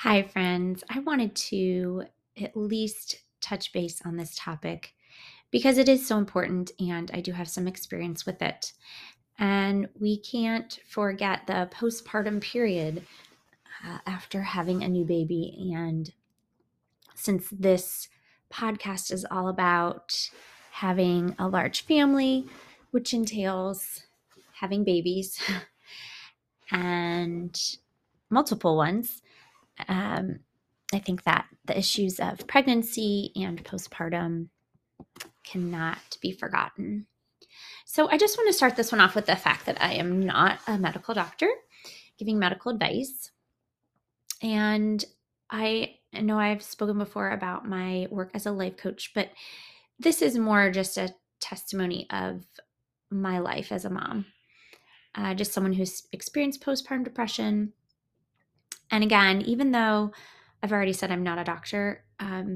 Hi, friends. I wanted to at least touch base on this topic because it is so important and I do have some experience with it. And we can't forget the postpartum period after having a new baby. And since this podcast is all about having a large family, which entails having babies and multiple ones, Um, I think that the issues of pregnancy and postpartum cannot be forgotten. So, I just want to start this one off with the fact that I am not a medical doctor giving medical advice. And I know I've spoken before about my work as a life coach, but this is more just a testimony of my life as a mom, just someone who's experienced postpartum depression. And again, even though I've already said I'm not a doctor,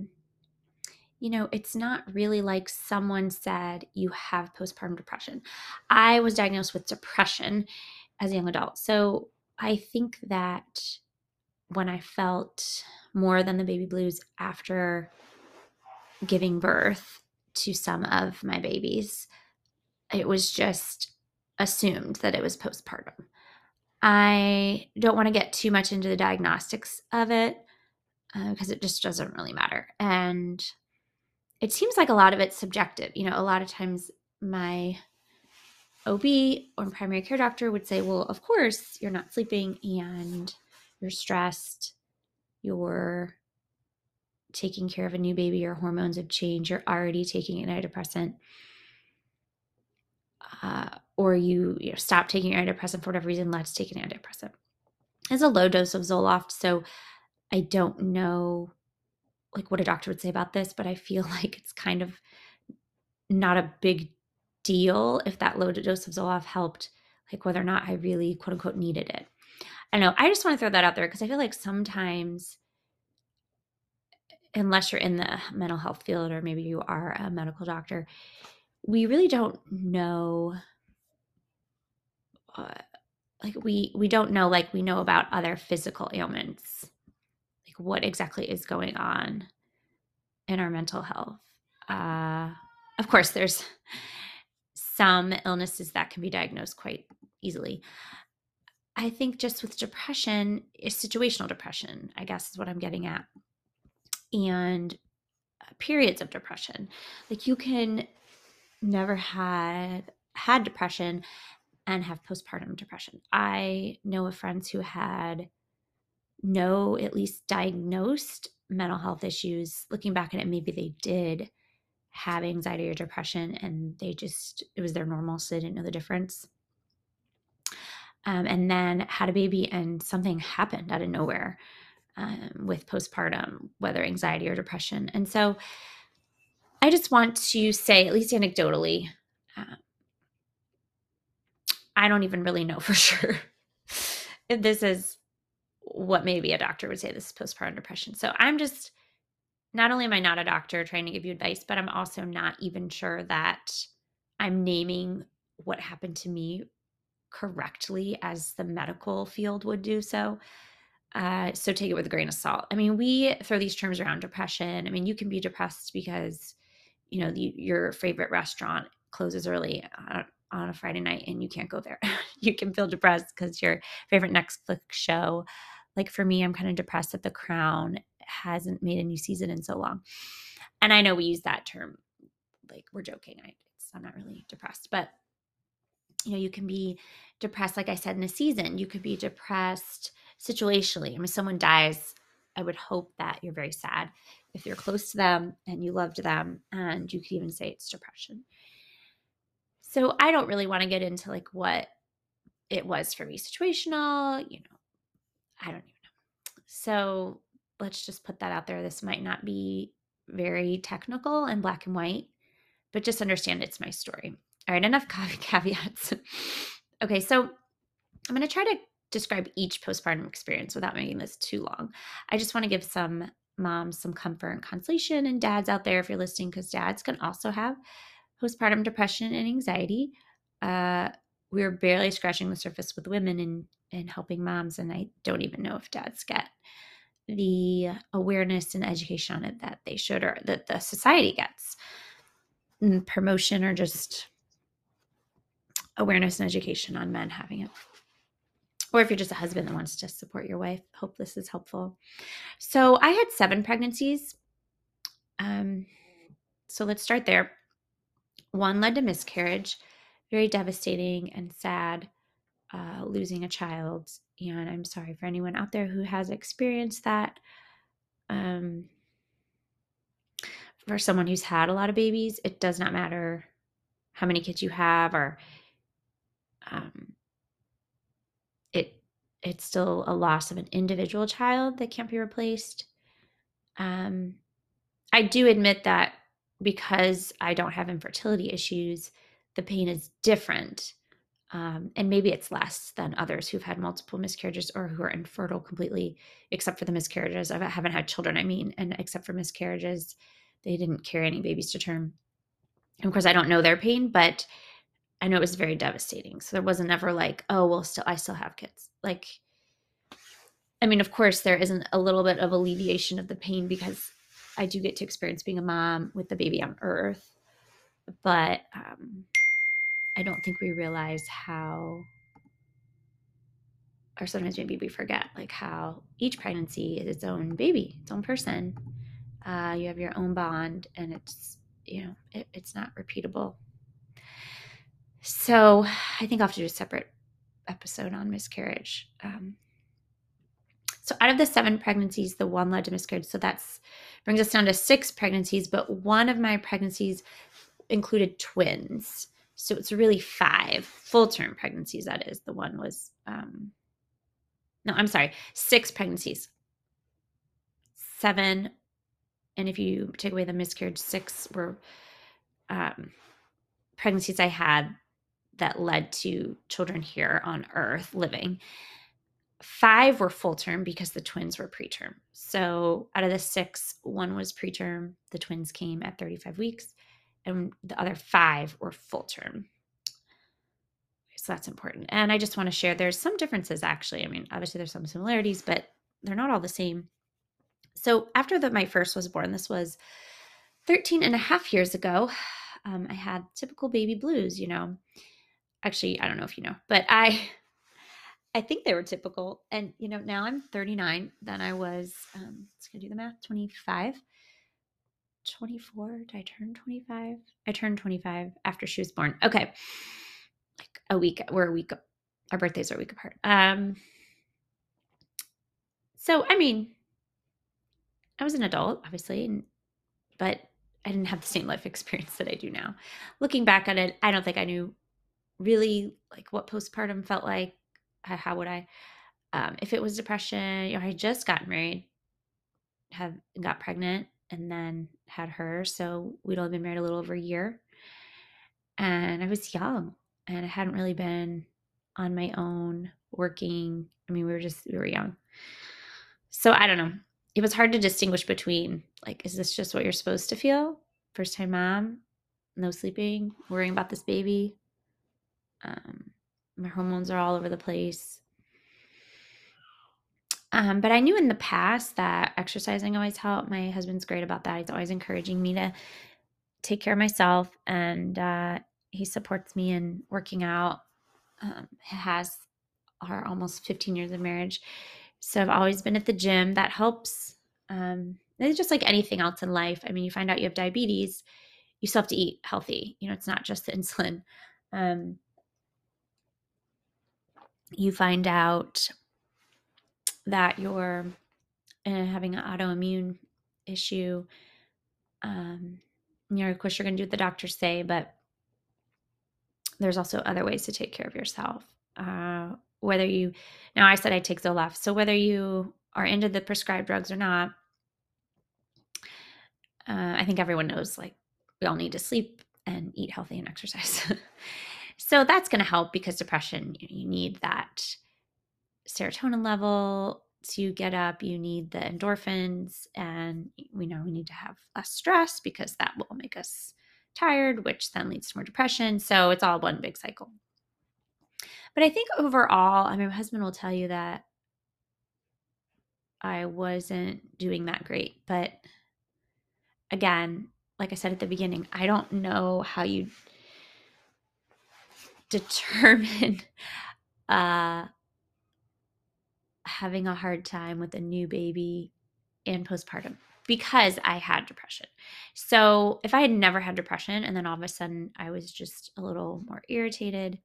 it's not really like someone said you have postpartum depression. I was diagnosed with depression as a young adult. So I think that when I felt more than the baby blues after giving birth to some of my babies, it was just assumed that it was postpartum. I don't want to get too much into the diagnostics of it because it just doesn't really matter. And it seems like a lot of it's subjective. A lot of times my OB or primary care doctor would say, well, of course, you're not sleeping and you're stressed, you're taking care of a new baby, your hormones have changed, you're already taking an antidepressant, or you stop taking your antidepressant for whatever reason, let's take an antidepressant. It's a low dose of Zoloft, so I don't know like what a doctor would say about this, but I feel like it's kind of not a big deal if that low dose of Zoloft helped, like whether or not I really quote unquote needed it. I don't know. I just want to throw that out there because I feel like sometimes, unless you're in the mental health field or maybe you are a medical doctor, we really don't know. Uh, we don't know like we know about other physical ailments, like what exactly is going on in our mental health. Uh, of course, there's some illnesses that can be diagnosed quite easily. I think just with depression is situational depression, I guess is what I'm getting at. And periods of depression. Like you can never had depression and have postpartum depression. I know of friends who had no at least diagnosed mental health issues. Looking back at it, maybe they did have anxiety or depression and it was their normal, so they didn't know the difference. And then had a baby and something happened out of nowhere with postpartum, whether anxiety or depression. And so I just want to say, at least anecdotally, uh, I don't even really know for sure if this is what maybe a doctor would say this is postpartum depression. So I'm just, not only am I not a doctor trying to give you advice, but I'm also not even sure that I'm naming what happened to me correctly as the medical field would do so. So take it with a grain of salt. I mean, we throw these terms around depression. I mean, you can be depressed because, your favorite restaurant closes early on a Friday night and you can't go there. You can feel depressed because your favorite Netflix show, like for me, I'm kind of depressed that The Crown hasn't made a new season in so long. And I know we use that term like we're joking. I'm not really depressed, but you can be depressed, like I said, in a season. You could be depressed situationally. I mean, someone dies, I would hope that you're very sad if you're close to them and you loved them, and you could even say it's depression. So I don't really want to get into like what it was for me situational, I don't even know. So let's just put that out there. This might not be very technical and black and white, but just understand it's my story. All right, enough caveats. Okay, so I'm going to try to describe each postpartum experience without making this too long. I just want to give some moms some comfort and consolation, and dads out there, if you're listening, because dads can also have postpartum depression and anxiety. We're barely scratching the surface with women and helping moms, and I don't even know if dads get the awareness and education on it that they should, or that the society gets. And promotion, or just awareness and education on men having it. Or if you're just a husband that wants to support your wife, hope this is helpful. So I had 7 pregnancies. So let's start there. 1 led to miscarriage, very devastating and sad, losing a child. And I'm sorry for anyone out there who has experienced that. For someone who's had a lot of babies, it does not matter how many kids you have, or it's still a loss of an individual child that can't be replaced. I do admit that because I don't have infertility issues, the pain is different. And maybe it's less than others who've had multiple miscarriages or who are infertile completely, except for the miscarriages. I haven't had children, and except for miscarriages, they didn't carry any babies to term. And of course, I don't know their pain, but I know it was very devastating. So there wasn't ever like, oh, well, I still have kids. Like, of course, there isn't a little bit of alleviation of the pain because I do get to experience being a mom with the baby on earth. But I don't think we realize how, or sometimes maybe we forget, like how each pregnancy is its own baby, its own person. You have your own bond, and it's, it's not repeatable. So I think I'll have to do a separate episode on miscarriage. So out of the 7 pregnancies, the 1 led to miscarriage. So that's brings us down to 6 pregnancies, but one of my pregnancies included twins. So it's really 5 full-term pregnancies, that is. The one was, 6 pregnancies. 7, and if you take away the miscarriage, 6 were pregnancies I had that led to children here on Earth living. 5 were full term because the twins were preterm. So out of the 6, 1 was preterm. The twins came at 35 weeks, and the other 5 were full term. So that's important. And I just want to share, there's some differences actually. Obviously there's some similarities, but they're not all the same. So after my first was born, this was 13 and a half years ago, I had typical baby blues, Actually, I don't know if you know, but I think they were typical. And, now I'm 39. Then I was, let's go do the math, 25, 24. Did I turn 25? I turned 25 after she was born. Okay. Like a week. Our birthdays are a week apart. So, I was an adult, obviously, but I didn't have the same life experience that I do now. Looking back at it, I don't think I knew really like what postpartum felt like. How would I? If it was depression, I had just gotten married, got pregnant, and then had her. So we'd only been married a little over a year. And I was young, and I hadn't really been on my own working. We were young. So I don't know. It was hard to distinguish between, like, is this just what you're supposed to feel? First time mom, no sleeping, worrying about this baby. My hormones are all over the place. But I knew in the past that exercising always helped. My husband's great about that. He's always encouraging me to take care of myself, and he supports me in working out. He has our almost 15 years of marriage. So I've always been at the gym. That helps. It's just like anything else in life. You find out you have diabetes, you still have to eat healthy. It's not just the insulin. You find out that you're having an autoimmune issue. Of course, you're going to do what the doctors say, but there's also other ways to take care of yourself. Now I said I take Zoloft. So whether you are into the prescribed drugs or not, I think everyone knows, like, we all need to sleep and eat healthy and exercise. So that's going to help, because depression, you need that serotonin level to get up. You need the endorphins, and we know we need to have less stress because that will make us tired, which then leads to more depression. So it's all one big cycle. But I think overall, my husband will tell you that I wasn't doing that great. But again, like I said at the beginning, I don't know how you determine uh, having a hard time with a new baby and postpartum because I had depression. So if I had never had depression and then all of a sudden I was just a little more irritated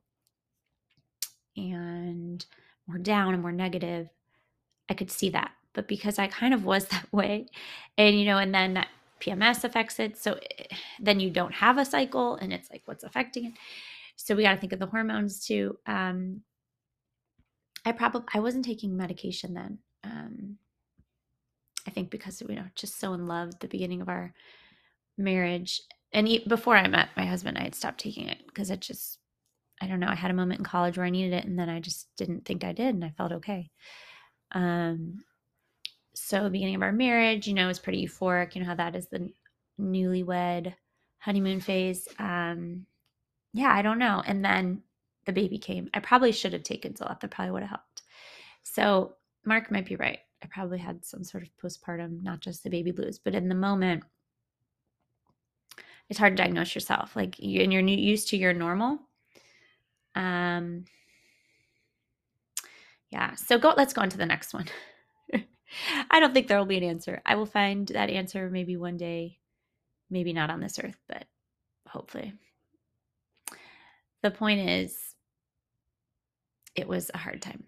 and more down and more negative, I could see that. But because I kind of was that way, and and then that PMS affects it. So then you don't have a cycle, and it's like what's affecting it. So we got to think of the hormones too. I wasn't taking medication then. I think because we were just so in love at the beginning of our marriage, and before I met my husband, I had stopped taking it because it just, I don't know, I had a moment in college where I needed it, and then I just didn't think I did, and I felt okay. So the beginning of our marriage, was pretty euphoric. You know how that is, the newlywed honeymoon phase. Yeah, I don't know. And then the baby came. I probably should have taken Zoloft. That probably would have helped. So Mark might be right. I probably had some sort of postpartum, not just the baby blues, but in the moment, it's hard to diagnose yourself. Like you're used to your normal. Yeah. So let's go on to the next one. I don't think there will be an answer. I will find that answer maybe one day, maybe not on this earth, but hopefully. The point is, it was a hard time.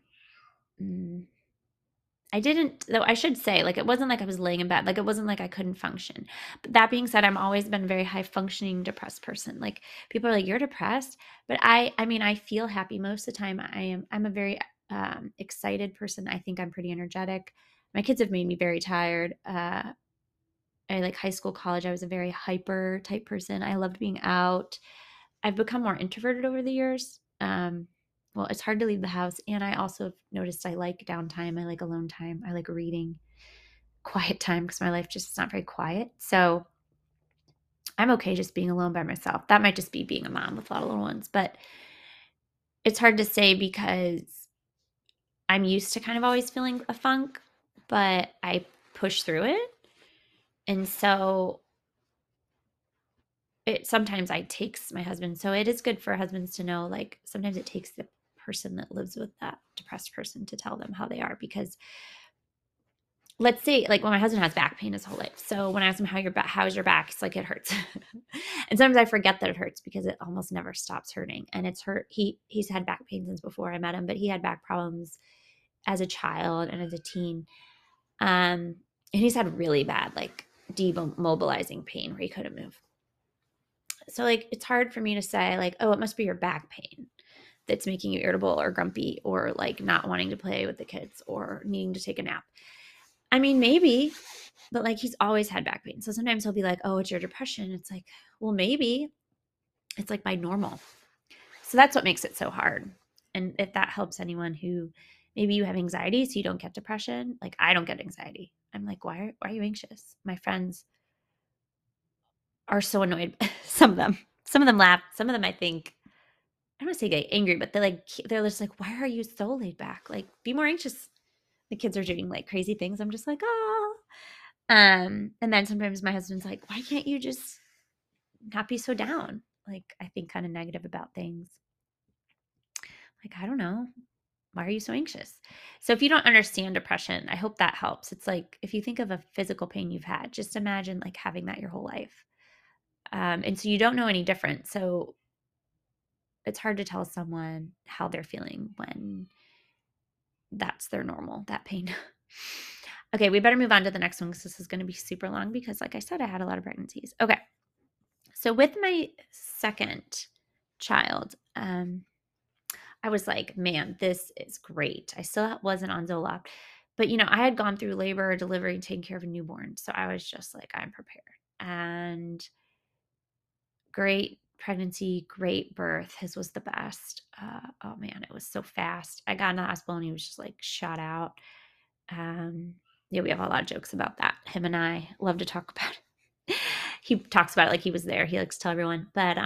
I didn't, though I should say, like, it wasn't like I was laying in bed. Like, it wasn't like I couldn't function. But that being said, I've always been a very high functioning depressed person. Like, people are like, you're depressed. But I mean, I feel happy most of the time. I'm a very excited person. I think I'm pretty energetic. My kids have made me very tired. I like high school, college, I was a very hyper type person. I loved being out. I've become more introverted over the years. Well, it's hard to leave the house. And I also have noticed I like downtime. I like alone time. I like reading, quiet time, because my life just is not very quiet. So I'm okay just being alone by myself. That might just be being a mom with a lot of little ones. But it's hard to say because I'm used to kind of always feeling a funk, but I push through it. And so sometimes I takes my husband. So it is good for husbands to know, like, sometimes it takes the person that lives with that depressed person to tell them how they are. Because let's say, like, when my husband has back pain his whole life. So when I ask him how's your back, it's like, it hurts. And sometimes I forget that it hurts because it almost never stops hurting. And it's hurt. He's had back pain since before I met him, but he had back problems as a child and as a teen. And he's had really bad, like, demobilizing pain where he couldn't move. So, like, it's hard for me to say, like, oh, it must be your back pain that's making you irritable or grumpy or like not wanting to play with the kids or needing to take a nap. I mean, maybe, but like, he's always had back pain. So sometimes he'll be like, oh, it's your depression. It's like, well, maybe it's like my normal. So that's what makes it so hard. And if that helps anyone who maybe you have anxiety, so you don't get depression, like I don't get anxiety. I'm like, why are you anxious? My friends are so annoyed. Some of them laugh. Some of them, I think, I don't want to say get angry, but they're just like, why are you so laid back? Like, be more anxious. The kids are doing like crazy things. I'm just like, oh. And then sometimes my husband's like, why can't you just not be so down? Like, I think kind of negative about things. Like, I don't know. Why are you so anxious? So if you don't understand depression, I hope that helps. It's like, if you think of a physical pain you've had, just imagine like having that your whole life. And so you don't know any different. So it's hard to tell someone how they're feeling when that's their normal, that pain. Okay, we better move on to the next one because this is going to be super long because, like I said, I had a lot of pregnancies. Okay. So with my second child, I was like, man, this is great. I still wasn't on Zoloft, but I had gone through labor, delivery, taking care of a newborn. So I was just like, I'm prepared. And great pregnancy, great birth. His was the best. Oh man, it was so fast. I got in the hospital and he was just like shot out. Yeah, we have a lot of jokes about that. Him and I love to talk about it. He talks about it like he was there. He likes to tell everyone, but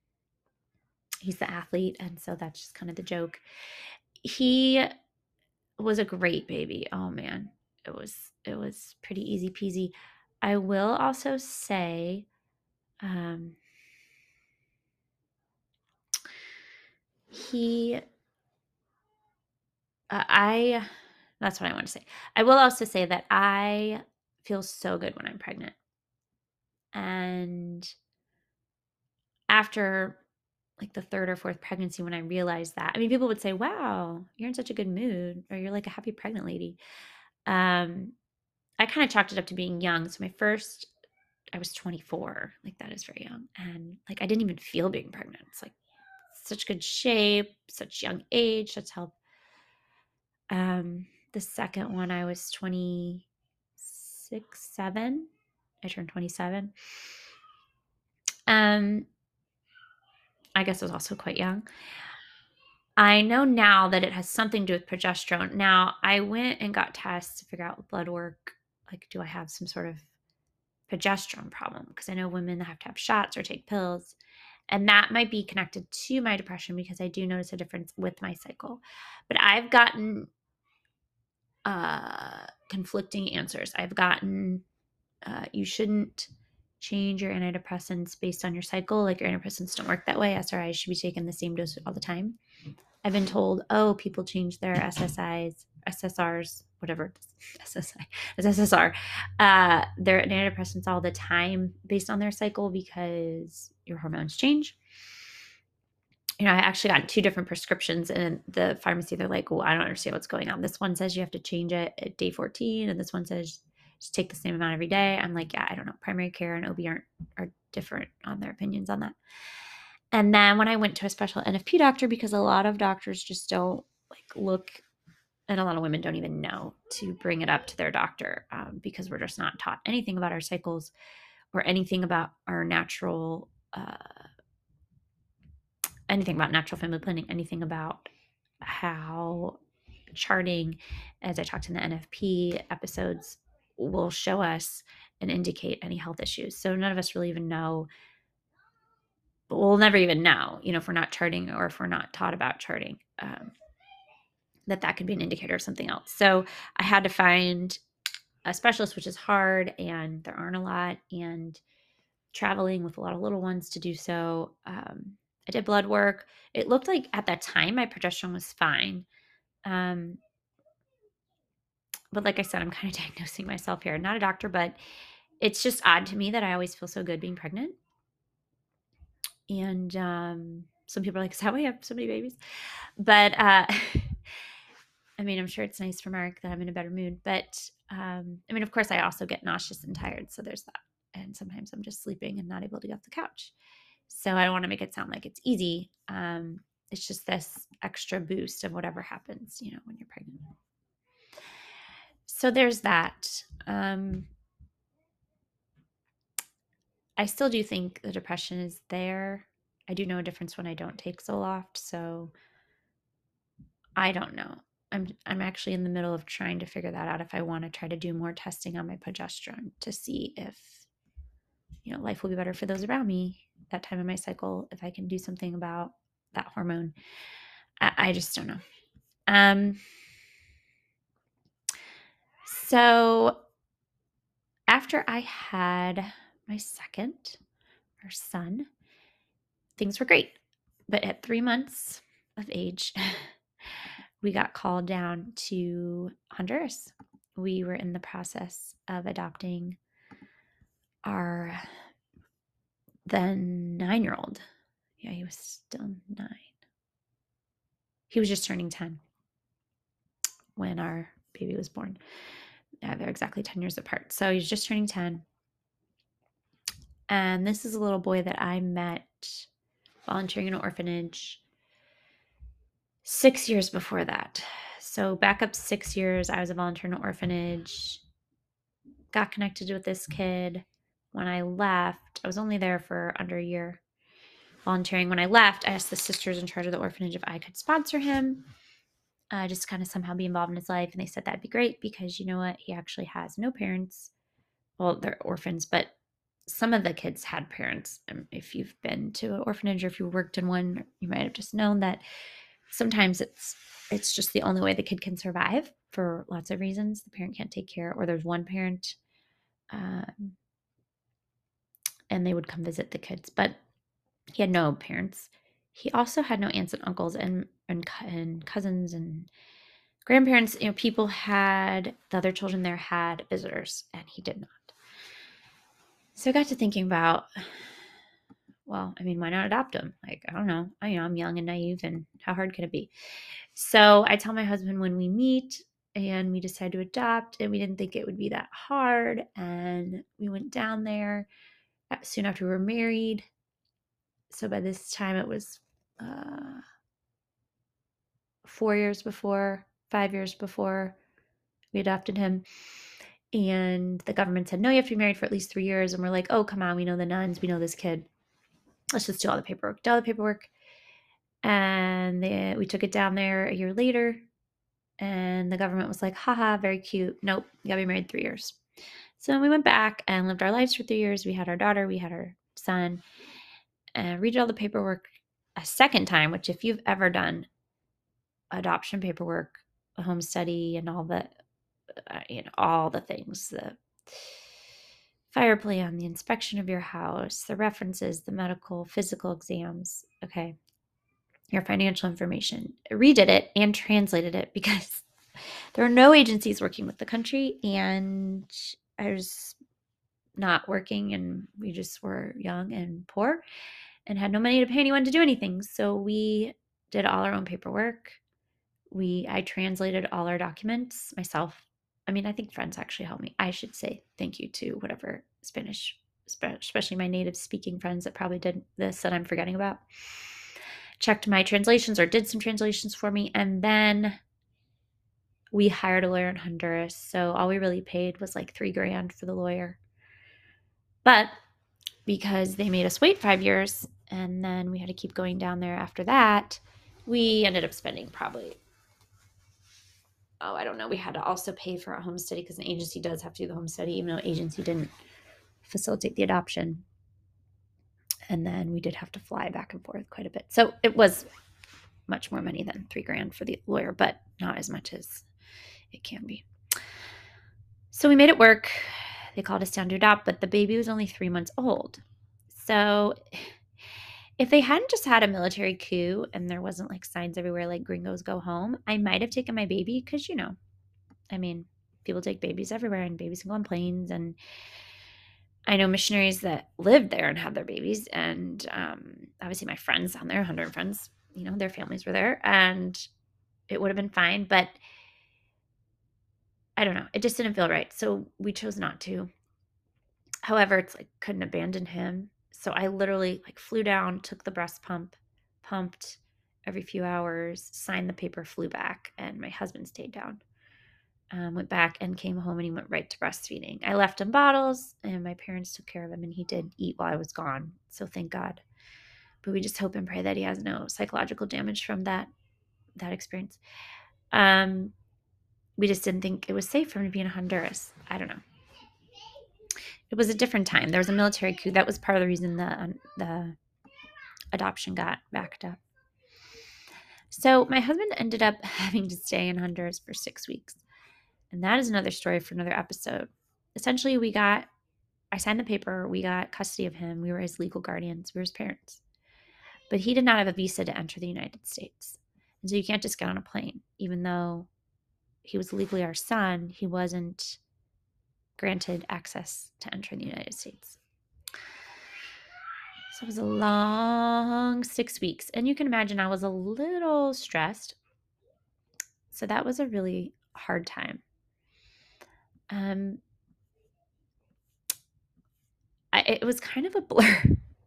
he's the athlete, and so that's just kind of the joke. He was a great baby. Oh man, it was pretty easy peasy. I will also say, um, he, I, that's what I want to say. I will also say that I feel so good when I'm pregnant. And after like the third or fourth pregnancy, when I realized that, I mean, people would say, wow, you're in such a good mood, or you're like a happy pregnant lady. Um, I kind of chalked it up to being young. So my first, I was 24. Like that is very young. And like I didn't even feel being pregnant. It's like such good shape, such young age, such health. The second one I was 26, 7. I turned 27. Um, I guess I was also quite young. I know now that it has something to do with progesterone. Now, I went and got tests to figure out with blood work, like, do I have some sort of progesterone problem? Because I know women that have to have shots or take pills. And that might be connected to my depression because I do notice a difference with my cycle. But I've gotten conflicting answers. I've gotten you shouldn't change your antidepressants based on your cycle. Like your antidepressants don't work that way. SRIs should be taken the same dose all the time. I've been told, oh, people change their SSIs, SSRs, whatever, SSI, SSR, their antidepressants all the time based on their cycle because your hormones change. You know, I actually got 2 different prescriptions and the pharmacy, they're like, well, I don't understand what's going on. This one says you have to change it at day 14, and this one says just take the same amount every day. I'm like, yeah, I don't know. Primary care and OB are different on their opinions on that. And then when I went to a special NFP doctor, because a lot of doctors just don't like look, and a lot of women don't even know to bring it up to their doctor because we're just not taught anything about our cycles or anything about our natural anything about natural family planning, anything about how charting, as I talked in the NFP episodes, will show us and indicate any health issues. So none of us really even know. We'll never even know, you know, if we're not charting or if we're not taught about charting, that could be an indicator of something else. So I had to find a specialist, which is hard, and there aren't a lot, and traveling with a lot of little ones to do so. I did blood work. It looked like at that time my progesterone was fine. Um, but like I said, I'm kind of diagnosing myself here. Not a doctor, but it's just odd to me that I always feel so good being pregnant. And some people are like, is that why you have so many babies? But I mean, I'm sure it's nice for Mark that I'm in a better mood. But I mean, of course, I also get nauseous and tired. So there's that. And sometimes I'm just sleeping and not able to get off the couch. So I don't want to make it sound like it's easy. It's just this extra boost of whatever happens, you know, when you're pregnant. So there's that. I still do think the depression is there. I do know a difference when I don't take Zoloft. So I don't know. I'm actually in the middle of trying to figure that out if I want to try to do more testing on my progesterone to see if, you know, life will be better for those around me that time of my cycle, if I can do something about that hormone. I just don't know. So after I had my second, our son, things were great. But at 3 months of age, we got called down to Honduras. We were in the process of adopting our then 9-year-old. Yeah, he was still 9. He was just turning 10 when our baby was born. Yeah, they're exactly 10 years apart. So he's just turning 10. And this is a little boy that I met volunteering in an orphanage 6 years before that. So back up 6 years, I was a volunteer in an orphanage, got connected with this kid. When I left, I was only there for under a year volunteering. When I left, I asked the sisters in charge of the orphanage if I could sponsor him, just kind of somehow be involved in his life. And they said that'd be great because you know what? He actually has no parents. Well, they're orphans, but some of the kids had parents. If you've been to an orphanage or if you worked in one, you might have just known that sometimes it's just the only way the kid can survive for lots of reasons. The parent can't take care, or there's one parent, um, and they would come visit the kids, but he had no parents. He also had no aunts and uncles and cousins and grandparents. People had the other children there had visitors, and he did not. So I got to thinking about, well, I mean, why not adopt him? Like, I don't know. I'm young and naive, and how hard can it be? So I tell my husband when we meet and we decide to adopt, and we didn't think it would be that hard. And we went down there soon after we were married. So by this time it was 4 years before, 5 years before we adopted him. And the government said, no, you have to be married for at least 3 years. And we're like, oh, come on. We know the nuns. We know this kid. Let's just do all the paperwork. Do all the paperwork. And we took it down there a year later. And the government was like, haha, very cute. Nope, you gotta be married 3 years. So we went back and lived our lives for 3 years. We had our daughter, we had our son, and redid all the paperwork a second time, which if you've ever done adoption paperwork, a home study, and all the, all the things, the fire plan, the inspection of your house, the references, the medical, physical exams, okay, your financial information, I redid it and translated it because there are no agencies working with the country, and I was not working, and we just were young and poor and had no money to pay anyone to do anything. So we did all our own paperwork. I translated all our documents myself. I mean, I think friends actually helped me. I should say thank you to whatever Spanish, especially my native speaking friends that probably did this that I'm forgetting about. Checked my translations or did some translations for me, and then we hired a lawyer in Honduras. So all we really paid was like $3,000 for the lawyer. But because they made us wait 5 years and then we had to keep going down there after that, we ended up spending probably, I don't know. We had to also pay for a home study because an agency does have to do the home study, even though agency didn't facilitate the adoption. And then we did have to fly back and forth quite a bit. So it was much more money than $3,000 for the lawyer, but not as much as it can be. So we made it work. They called us down to adopt, but the baby was only 3 months old. So if they hadn't just had a military coup and there wasn't like signs everywhere like gringos go home, I might have taken my baby because, I mean, people take babies everywhere and babies can go on planes. And I know missionaries that lived there and had their babies. And obviously my friends down there, Honduran friends, their families were there and it would have been fine. But I don't know. It just didn't feel right. So we chose not to. However, it's like couldn't abandon him. So I literally like flew down, took the breast pump, pumped every few hours, signed the paper, flew back, and my husband stayed down. Went back and came home, and he went right to breastfeeding. I left him bottles, and my parents took care of him, and he did eat while I was gone. So thank God. But we just hope and pray that he has no psychological damage from that experience. We just didn't think it was safe for him to be in Honduras. I don't know. It was a different time. There was a military coup. That was part of the reason the adoption got backed up. So my husband ended up having to stay in Honduras for 6 weeks. And that is another story for another episode. Essentially, I signed the paper. We got custody of him. We were his legal guardians. We were his parents. But he did not have a visa to enter the United States. And so you can't just get on a plane. Even though he was legally our son, he wasn't granted access to enter the United States. So it was a long 6 weeks. And you can imagine I was a little stressed. So that was a really hard time. It was kind of a blur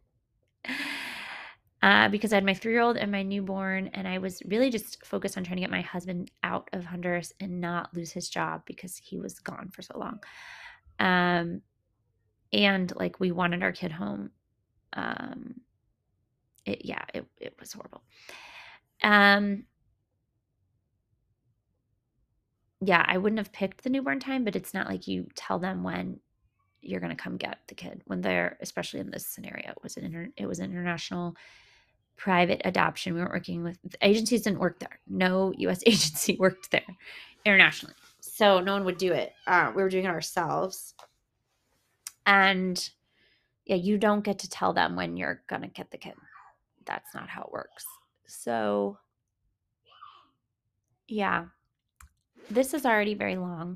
because I had my 3-year-old and my newborn, and I was really just focused on trying to get my husband out of Honduras and not lose his job because he was gone for so long. And like we wanted our kid home. It was horrible. Yeah, I wouldn't have picked the newborn time, but it's not like you tell them when you're going to come get the kid when they're, especially in this scenario, it was an international private adoption. We weren't working with agencies, didn't work there. No U.S. agency worked there internationally. So no one would do it. We were doing it ourselves. And yeah, you don't get to tell them when you're going to get the kid. That's not how it works. So yeah, this is already very long.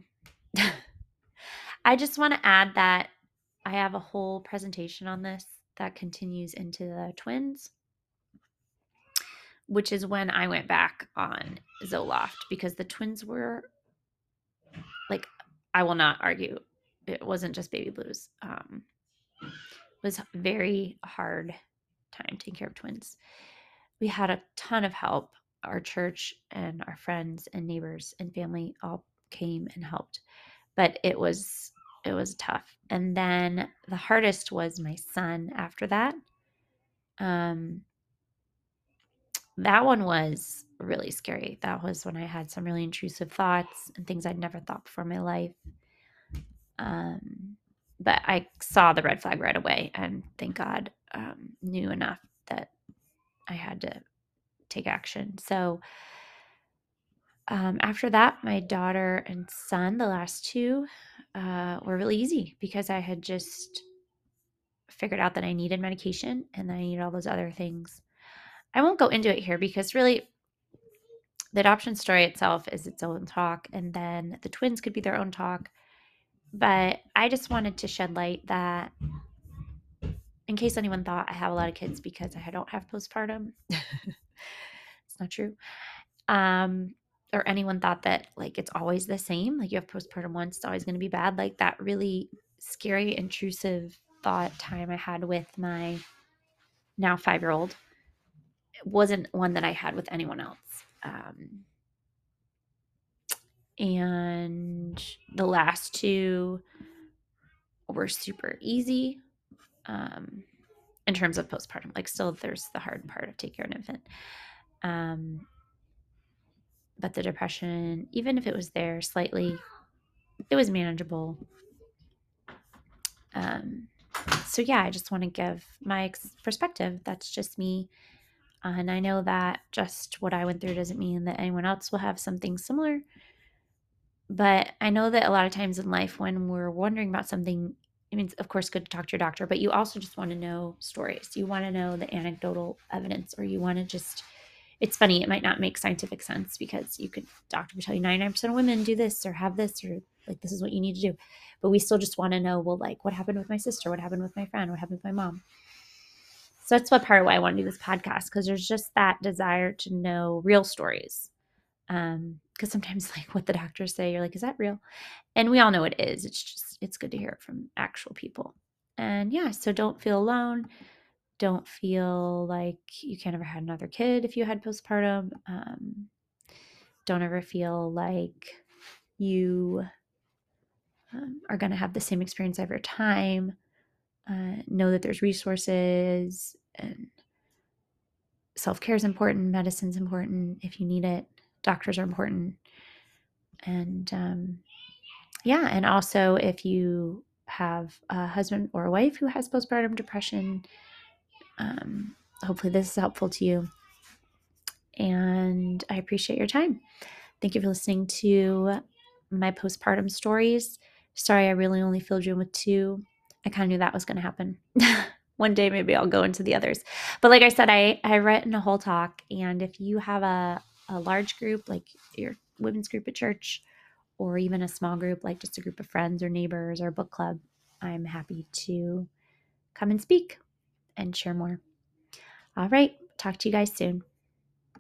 I just want to add that I have a whole presentation on this that continues into the twins, which is when I went back on Zoloft because the twins were like, I will not argue, it wasn't just baby blues. It was very hard time taking care of twins. We had a ton of help. Our church and our friends and neighbors and family all came and helped, but it was tough. And then the hardest was my son after that. That one was really scary. That was when I had some really intrusive thoughts and things I'd never thought before in my life. But I saw the red flag right away, and thank God, knew enough that I had to take action. So after that, my daughter and son, the last two, were really easy because I had just figured out that I needed medication and then I needed all those other things. I won't go into it here because really the adoption story itself is its own talk, and then the twins could be their own talk. But I just wanted to shed light that in case anyone thought I have a lot of kids because I don't have postpartum, it's not true. Or anyone thought that like it's always the same, like you have postpartum once, it's always going to be bad. Like that really scary, intrusive thought time I had with my now 5-year-old wasn't one that I had with anyone else. And the last two were super easy in terms of postpartum. Like still there's the hard part of taking care of an infant. But the depression, even if it was there slightly, it was manageable. So yeah, I just want to give my perspective. That's just me. And I know that just what I went through doesn't mean that anyone else will have something similar. But I know that a lot of times in life when we're wondering about something, I mean, of course, good to talk to your doctor, but you also just want to know stories. You want to know the anecdotal evidence, or you want to just, it's funny, it might not make scientific sense because doctor would tell you 99% of women do this or have this, or like, this is what you need to do. But we still just want to know, well, like what happened with my sister? What happened with my friend? What happened with my mom? So that's what part of why I want to do this podcast, because there's just that desire to know real stories. Because sometimes like what the doctors say, you're like, is that real? And we all know it is. It's good to hear it from actual people. And yeah, so don't feel alone. Don't feel like you can't ever have another kid if you had postpartum. Don't ever feel like you are going to have the same experience every time. Know that there's resources, and self-care is important. Medicine's important if you need it. Doctors are important. And yeah, and also if you have a husband or a wife who has postpartum depression, hopefully this is helpful to you. And I appreciate your time. Thank you for listening to my postpartum stories. Sorry, I really only filled you in with 2. I kind of knew that was going to happen. One day, maybe I'll go into the others. But like I said, I written a whole talk. And if you have a large group, like your women's group at church, or even a small group, like just a group of friends or neighbors or book club, I'm happy to come and speak and share more. All right. Talk to you guys soon.